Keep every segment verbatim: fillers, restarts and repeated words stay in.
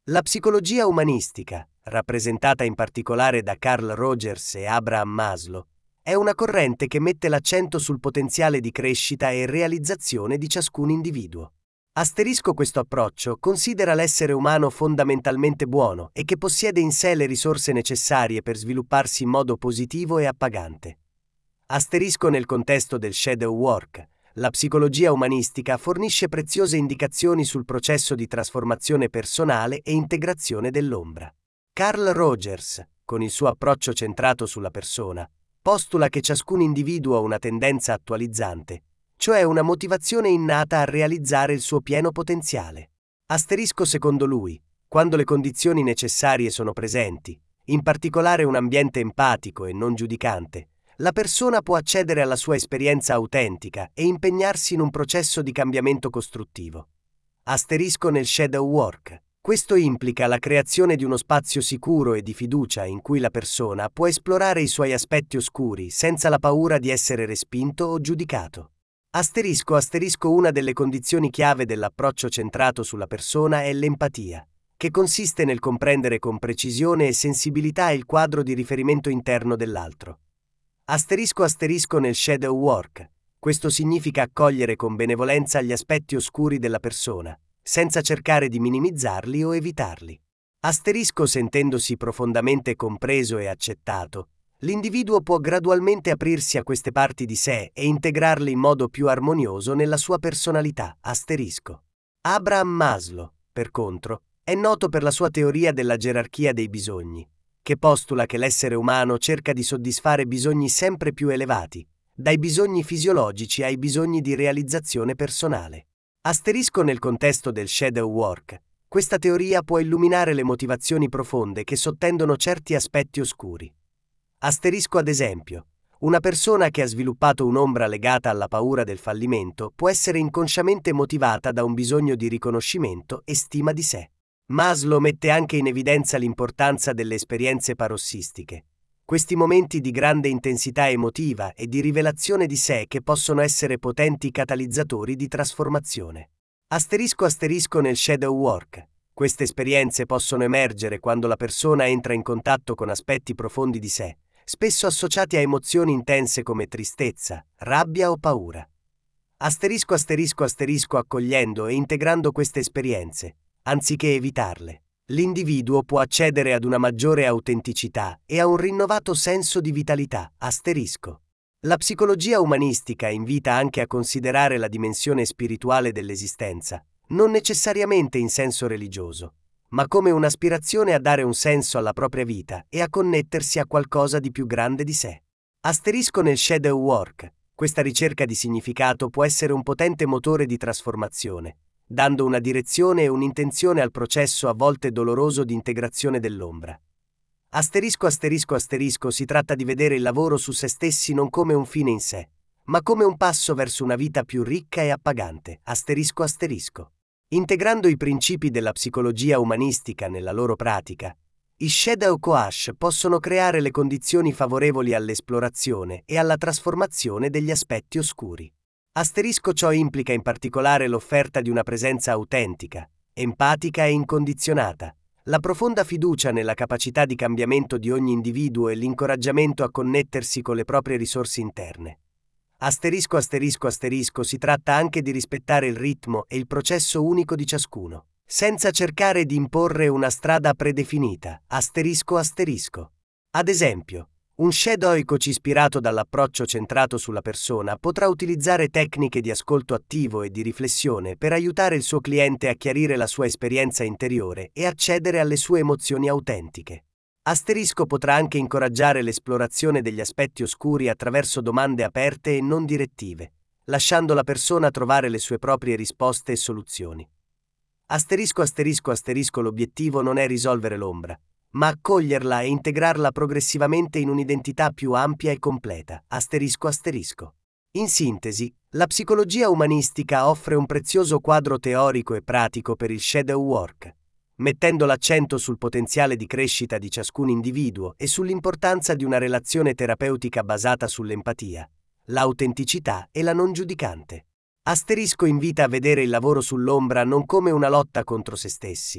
La psicologia umanistica, rappresentata in particolare da Carl Rogers e Abraham Maslow, è una corrente che mette l'accento sul potenziale di crescita e realizzazione di ciascun individuo. Asterisco questo approccio considera l'essere umano fondamentalmente buono e che possiede in sé le risorse necessarie per svilupparsi in modo positivo e appagante. Asterisco nel contesto del shadow work, la psicologia umanistica fornisce preziose indicazioni sul processo di trasformazione personale e integrazione dell'ombra. Carl Rogers, con il suo approccio centrato sulla persona, postula che ciascun individuo ha una tendenza attualizzante, cioè una motivazione innata a realizzare il suo pieno potenziale. Asterisco secondo lui, quando le condizioni necessarie sono presenti, in particolare un ambiente empatico e non giudicante, la persona può accedere alla sua esperienza autentica e impegnarsi in un processo di cambiamento costruttivo. Asterisco nel shadow work. Questo implica la creazione di uno spazio sicuro e di fiducia in cui la persona può esplorare i suoi aspetti oscuri senza la paura di essere respinto o giudicato. Asterisco asterisco una delle condizioni chiave dell'approccio centrato sulla persona è l'empatia, che consiste nel comprendere con precisione e sensibilità il quadro di riferimento interno dell'altro. Asterisco asterisco nel shadow work. Questo significa accogliere con benevolenza gli aspetti oscuri della persona, senza cercare di minimizzarli o evitarli. Asterisco sentendosi profondamente compreso e accettato, l'individuo può gradualmente aprirsi a queste parti di sé e integrarle in modo più armonioso nella sua personalità. Asterisco. Abraham Maslow, per contro, è noto per la sua teoria della gerarchia dei bisogni, che postula che l'essere umano cerca di soddisfare bisogni sempre più elevati, dai bisogni fisiologici ai bisogni di realizzazione personale. Asterisco nel contesto del shadow work. Questa teoria può illuminare le motivazioni profonde che sottendono certi aspetti oscuri. Asterisco ad esempio, una persona che ha sviluppato un'ombra legata alla paura del fallimento può essere inconsciamente motivata da un bisogno di riconoscimento e stima di sé. Maslow mette anche in evidenza l'importanza delle esperienze parossistiche, questi momenti di grande intensità emotiva e di rivelazione di sé che possono essere potenti catalizzatori di trasformazione. Asterisco asterisco nel shadow work. Queste esperienze possono emergere quando la persona entra in contatto con aspetti profondi di sé, spesso associati a emozioni intense come tristezza, rabbia o paura. Asterisco asterisco asterisco accogliendo e integrando queste esperienze, anziché evitarle, l'individuo può accedere ad una maggiore autenticità e a un rinnovato senso di vitalità. Asterisco. La psicologia umanistica invita anche a considerare la dimensione spirituale dell'esistenza, non necessariamente in senso religioso, ma come un'aspirazione a dare un senso alla propria vita e a connettersi a qualcosa di più grande di sé. Asterisco nel shadow work. Questa ricerca di significato può essere un potente motore di trasformazione, dando una direzione e un'intenzione al processo a volte doloroso di integrazione dell'ombra. Asterisco asterisco asterisco si tratta di vedere il lavoro su se stessi non come un fine in sé, ma come un passo verso una vita più ricca e appagante. Asterisco asterisco. Integrando i principi della psicologia umanistica nella loro pratica, i shadow coach possono creare le condizioni favorevoli all'esplorazione e alla trasformazione degli aspetti oscuri. Asterisco ciò implica in particolare l'offerta di una presenza autentica, empatica e incondizionata, la profonda fiducia nella capacità di cambiamento di ogni individuo e l'incoraggiamento a connettersi con le proprie risorse interne. Asterisco asterisco asterisco si tratta anche di rispettare il ritmo e il processo unico di ciascuno, senza cercare di imporre una strada predefinita. Asterisco asterisco. Ad esempio, un shadow coach ispirato dall'approccio centrato sulla persona potrà utilizzare tecniche di ascolto attivo e di riflessione per aiutare il suo cliente a chiarire la sua esperienza interiore e accedere alle sue emozioni autentiche. Asterisco potrà anche incoraggiare l'esplorazione degli aspetti oscuri attraverso domande aperte e non direttive, lasciando la persona trovare le sue proprie risposte e soluzioni. Asterisco asterisco asterisco l'obiettivo non è risolvere l'ombra, ma accoglierla e integrarla progressivamente in un'identità più ampia e completa. Asterisco asterisco. In sintesi, la psicologia umanistica offre un prezioso quadro teorico e pratico per il shadow work, mettendo l'accento sul potenziale di crescita di ciascun individuo e sull'importanza di una relazione terapeutica basata sull'empatia, l'autenticità e la non giudicante. Asterisco invita a vedere il lavoro sull'ombra non come una lotta contro se stessi,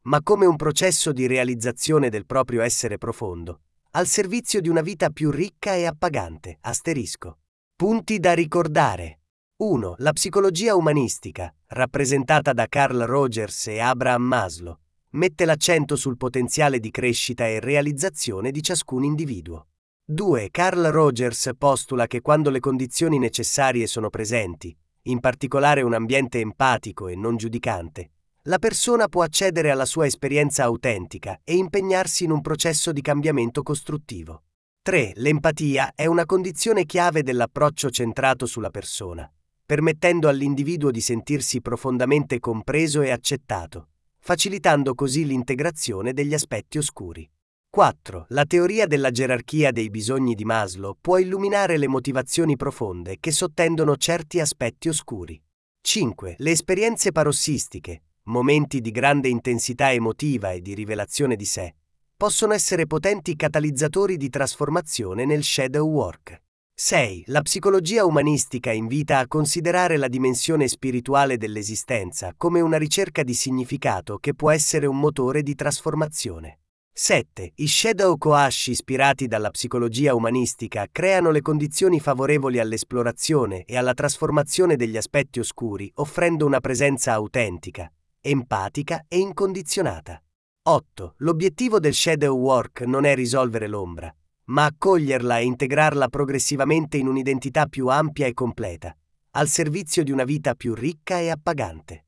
ma come un processo di realizzazione del proprio essere profondo, al servizio di una vita più ricca e appagante. Asterisco. Punti da ricordare. uno. La psicologia umanistica, rappresentata da Carl Rogers e Abraham Maslow, mette l'accento sul potenziale di crescita e realizzazione di ciascun individuo. due. Carl Rogers postula che quando le condizioni necessarie sono presenti, in particolare un ambiente empatico e non giudicante, la persona può accedere alla sua esperienza autentica e impegnarsi in un processo di cambiamento costruttivo. tre. L'empatia è una condizione chiave dell'approccio centrato sulla persona, permettendo all'individuo di sentirsi profondamente compreso e accettato, facilitando così l'integrazione degli aspetti oscuri. quattro. La teoria della gerarchia dei bisogni di Maslow può illuminare le motivazioni profonde che sottendono certi aspetti oscuri. cinque. Le esperienze parossistiche, momenti di grande intensità emotiva e di rivelazione di sé, possono essere potenti catalizzatori di trasformazione nel shadow work. sei. La psicologia umanistica invita a considerare la dimensione spirituale dell'esistenza come una ricerca di significato che può essere un motore di trasformazione. sette. I shadow coach ispirati dalla psicologia umanistica creano le condizioni favorevoli all'esplorazione e alla trasformazione degli aspetti oscuri, offrendo una presenza autentica, empatica e incondizionata. otto. L'obiettivo del shadow work non è risolvere l'ombra, ma accoglierla e integrarla progressivamente in un'identità più ampia e completa, al servizio di una vita più ricca e appagante.